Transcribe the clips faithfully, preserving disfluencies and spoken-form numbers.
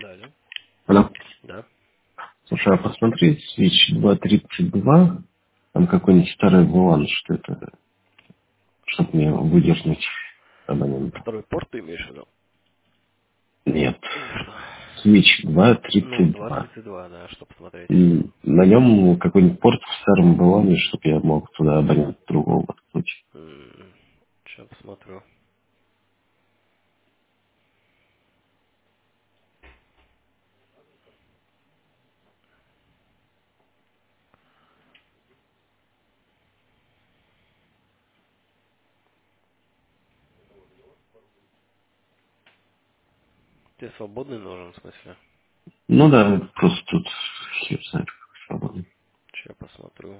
Да, алло. Алло. Да. Слушай, а посмотри, свич два тридцать два, там какой-нибудь старый вулан, что это, чтобы мне выдернуть абонента. Второй порт ты имеешь в виду? Нет. Или что? Свич два Ну, тридцать два два. тридцать два, да, что посмотреть. М, На нем какой-нибудь порт в старом вулане, чтобы я мог туда абонента другого воткнуть. Сейчас посмотрю. Тебе свободный нужен, в смысле? Ну да, просто тут хер знает, как свободно. Сейчас посмотрю.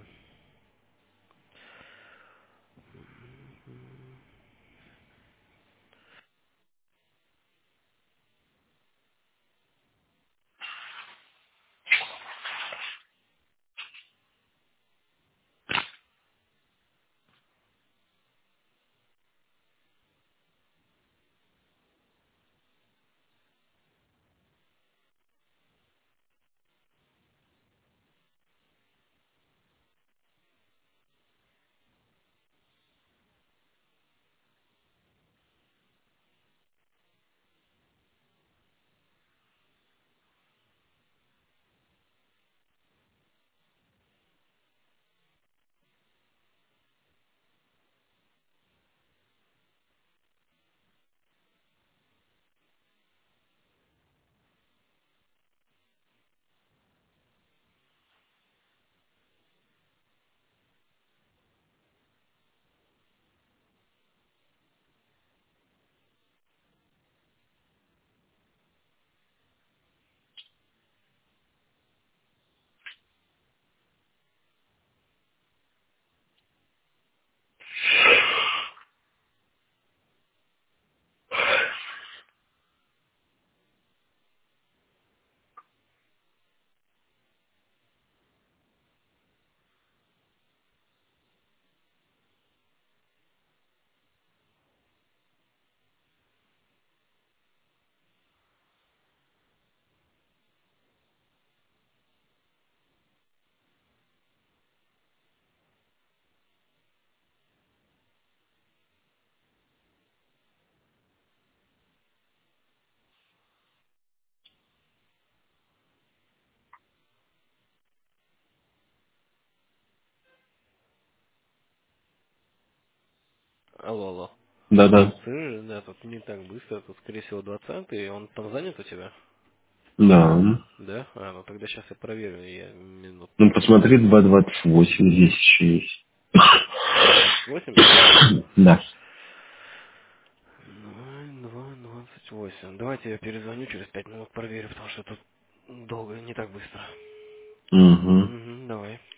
Алло, алло. Да-да. Слышишь, да, тут не так быстро, тут, скорее всего, двадцатый, он там занят у тебя? Да. Да? А, ну тогда сейчас я проверю, я минут Ну пять. посмотри, два двадцать восемь здесь еще есть. два двадцать восемь? Да. два двадцать восемь. Давайте я перезвоню через пять минут, проверю, потому что тут долго, не так быстро. Угу. Угу, давай.